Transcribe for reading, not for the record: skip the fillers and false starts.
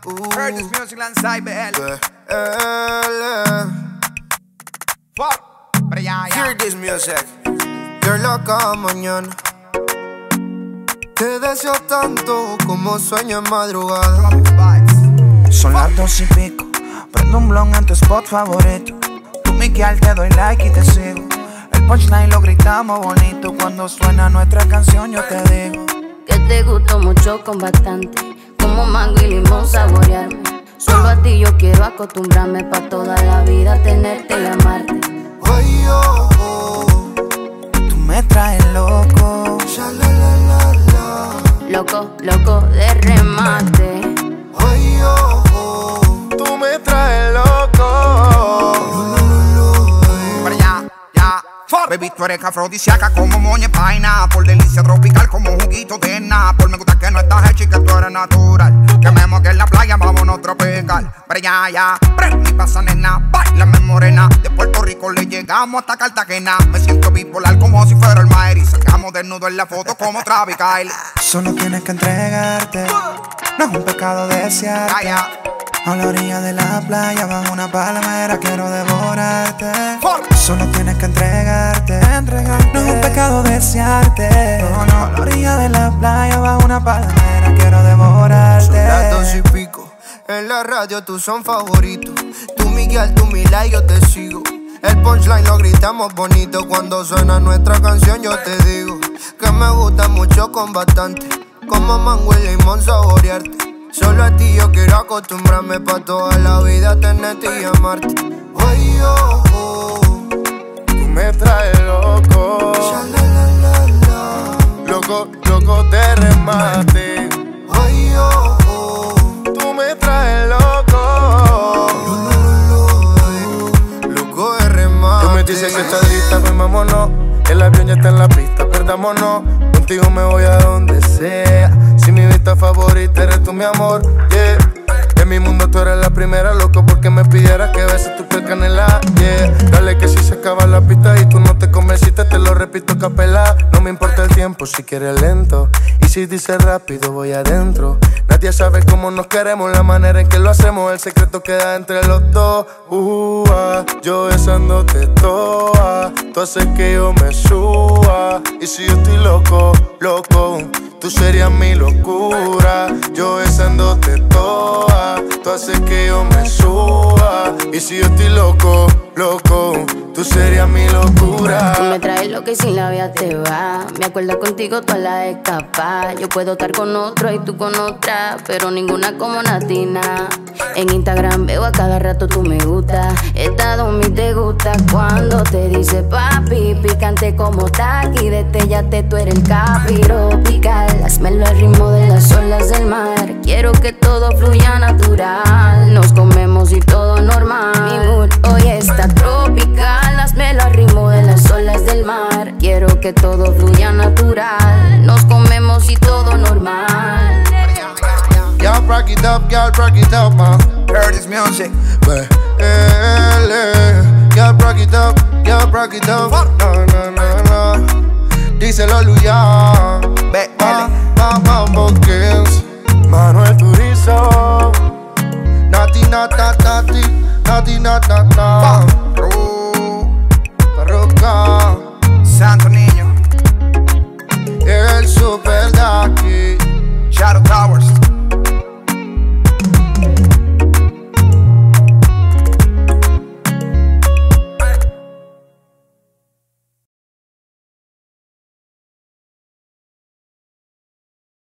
Heard this music inside BL. Fuck, pero ya. Hear this music. You're loca mañana. Te deseo tanto como sueño en madrugada. Son las 2:00 prendo un blon en tu spot favorito. Tú, Miguel, te doy like y te sigo. El punchline lo gritamos bonito. Cuando suena nuestra canción yo te digo que te gustó mucho con bastante, como mango y limón saborearme. Solo a ti yo quiero acostumbrarme pa' toda la vida tenerte y amarte. Ay, oh, oh. Tú me traes loco. Loco, loco de remate. Ay, oh, oh. Tú me traes loco. Pero ya. Baby, tú eres afrodisíaca como moña paina. Por delicia tropical como juguito de Napol. Me gusta que no estás hecha y que tú eres natural. Que me moque en la playa, vámonos tropical. Pero ya, prende y pasa nena. Bailame morena. De Puerto Rico le llegamos hasta Cartagena. Me siento bipolar como si fuera el Mayri. Sacamos desnudo en la foto como Travis Kyle. Solo tienes que entregarte. No es un pecado desearte. A la orilla de la playa, bajo una palmera, quiero devorarte. Solo tienes que entregarte. No es un pecado desearte. No. A la orilla de la playa, bajo una palmera, quiero devorarte. Son las 2:00. En la radio tú son favoritos. Tú Miguel, tú Mila y yo te sigo. El punchline lo gritamos bonito. Cuando suena nuestra canción yo te digo que me gusta mucho con bastante, como mango y limón saborearte. Solo a ti yo quiero acostumbrarme pa' toda la vida tenerte y amarte. Ay, oh, oh. Tú me traes loco. Loco de remate. Ay, oh, oh. Tú me traes loco. Loco de remate. Tú me dices que estás lista, pues vámonos. El avión ya está en la pista, perdámonos. Contigo me voy a donde sea. Si mi vista favorita eres tú, mi amor, yeah. En mi mundo tú eres la primera, loco, porque me pidieras que beses tu piel canela, yeah. Dale que si se acaba la pista y tú no te convenciste, te lo repito capela. No me importa el tiempo si quieres lento. Y si dices rápido, voy adentro. Nadie sabe cómo nos queremos, la manera en que lo hacemos. El secreto queda entre los dos. Yo besándote toda. Tú haces que yo me suba. Y si yo estoy loco, tú serías mi locura. Yo besándote toda. Tú haces que yo me suba. Y si yo estoy loco, tú serías mi locura. Tú me traes loca y sin la vida te va. Me acuerdo contigo toda la escapada. Yo puedo estar con otro y tú con otra, pero ninguna como Natina. En Instagram veo a cada rato tú me gusta. Estado mi te gusta cuando te dice papi. Picante como taqui, destellate, tú eres el capi tropical. Hazmelo al ritmo de las olas del mar. Quiero que todo fluya natural. Nos comemos y todo normal. Mi mood hoy está tropical. Hazmelo al ritmo de las olas del mar. Quiero que todo fluya natural. Nos comemos y todo normal. Y'all rock it up, man. Heard this music. Y'all rock it up, No. Díselo, Luya. Bokens. Manuel Turizo. Nati.